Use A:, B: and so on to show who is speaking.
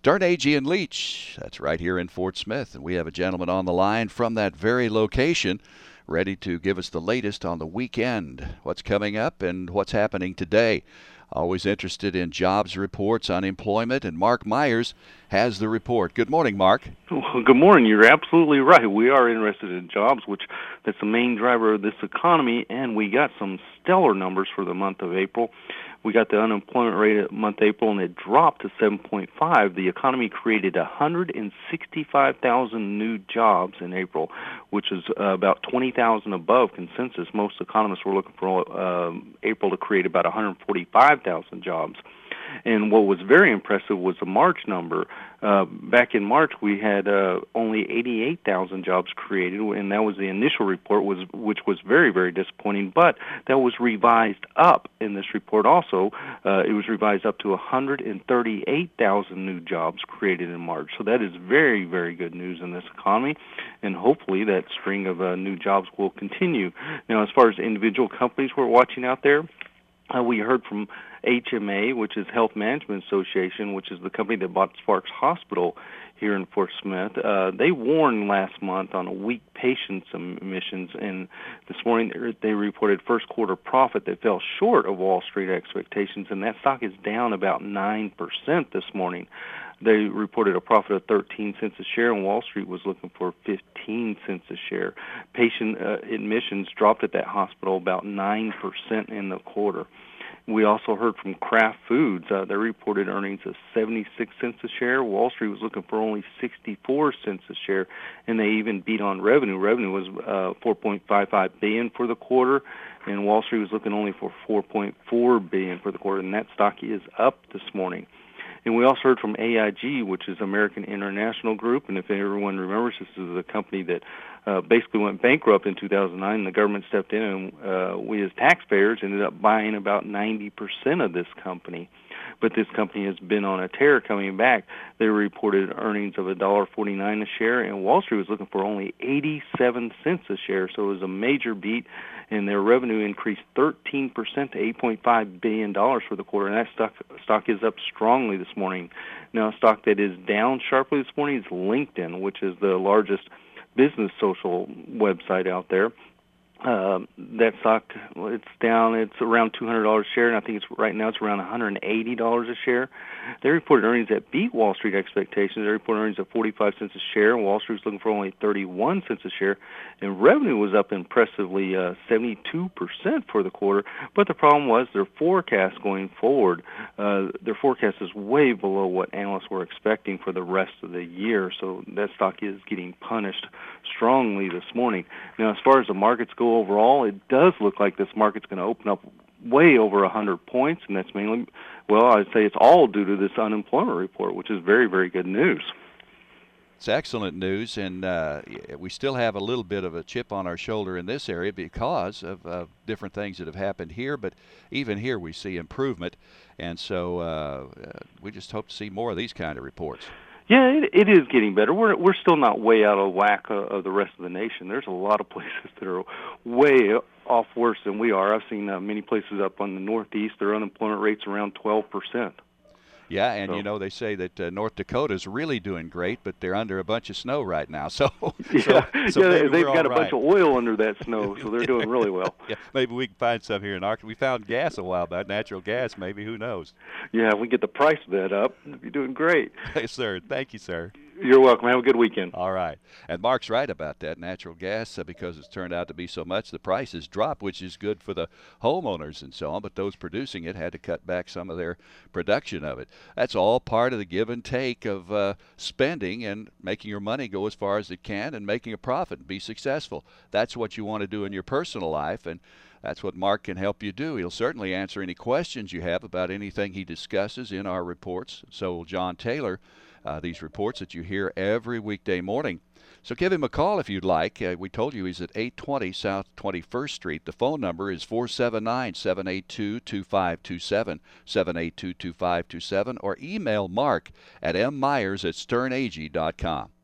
A: Stern Agee and Leach. That's right here in Fort Smith. And we have a gentleman on the line from that very location ready to give us the latest on the weekend, what's coming up and what's happening today. Always interested in jobs reports, unemployment, and Mark Myers has the report. Good morning, Mark.
B: Well, good morning. You're absolutely right. We are interested in jobs, which that's the main driver of this economy, and we got some stellar numbers for the month of April. We got the unemployment rate at month April, and it dropped to 7.5. The economy created 165,000 new jobs in April, which is about 20,000 above consensus. Most economists were looking for April to create about 145,000 jobs. And what was very impressive was the March number. Back in March, we had only 88,000 jobs created, and that was the initial report, which was very, very disappointing. But that was revised up in this report also. It was revised up to 138,000 new jobs created in March. So that is very, very good news in this economy, and hopefully that string of new jobs will continue. Now, as far as individual companies we're watching out there, we heard from HMA, which is Health Management Association, which is the company that bought Sparks Hospital here in Fort Smith. They warned last month on a weak patient admissions, and this morning they reported first quarter profit that fell short of Wall Street expectations, and that stock is down about 9% this morning. They reported a profit of 13 cents a share, and Wall Street was looking for 15 cents a share. Patient admissions dropped at that hospital about 9% in the quarter. We also heard from Kraft Foods. They reported earnings of 76 cents a share. Wall Street was looking for only 64 cents a share, and they even beat on revenue. Revenue was $4.55 billion for the quarter, and Wall Street was looking only for $4.4 billion for the quarter, and that stock is up this morning. And we also heard from AIG, which is American International Group, and if everyone remembers, this is a company that basically went bankrupt in 2009, and the government stepped in, and we as taxpayers ended up buying about 90% of this company. But this company has been on a tear coming back. They reported earnings of $1.49 a share, and Wall Street was looking for only 87 cents a share, so it was a major beat, and their revenue increased 13% to $8.5 billion for the quarter, and that stock is up strongly this morning. Now, a stock that is down sharply this morning is LinkedIn, which is the largest business social website out there. That stock, it's down. It's around $200 a share, and I think right now it's around $180 a share. They reported earnings that beat Wall Street expectations. They reported earnings of 45 cents a share, and Wall Street was looking for only 31 cents a share. And revenue was up impressively 72% for the quarter. But the problem was their forecast going forward. Their forecast is way below what analysts were expecting for the rest of the year. So that stock is getting punished strongly this morning. Now, as far as the markets go overall, it does look like this market's going to open up way over 100 points, and that's mainly, well, I'd say it's all due to this unemployment report, which is very, very good news.
A: It's excellent news, and we still have a little bit of a chip on our shoulder in this area because of different things that have happened here, but even here we see improvement, and so we just hope to see more of these kind of reports.
B: Yeah, it is getting better. We're still not way out of whack of the rest of the nation. There's a lot of places that are way off worse than we are. I've seen many places up on the Northeast, their unemployment rate's around 12%.
A: Yeah, and you know, they say that North Dakota's really doing great, but they're under a bunch of snow right now. So
B: they've got a bunch of oil under that snow, so they're doing really well.
A: Yeah, maybe we can find some here in Arkansas. We found gas a while back, natural gas, maybe, who knows?
B: Yeah, if we get the price of that up, you're doing great.
A: Yes, sir. Thank you, sir.
B: You're welcome. Have a good weekend.
A: All right. And Mark's right about that. Natural gas, because it's turned out to be so much, the price has dropped, which is good for the homeowners and so on, but those producing it had to cut back some of their production of it. That's all part of the give and take of spending and making your money go as far as it can and making a profit and be successful. That's what you want to do in your personal life, and that's what Mark can help you do. He'll certainly answer any questions you have about anything he discusses in our reports. So will John Taylor. These reports that you hear every weekday morning. So give him a call if you'd like. We told you he's at 820 South 21st Street. The phone number is 479-782-2527, 782-2527, or email Mark at mmyers@sternag.com.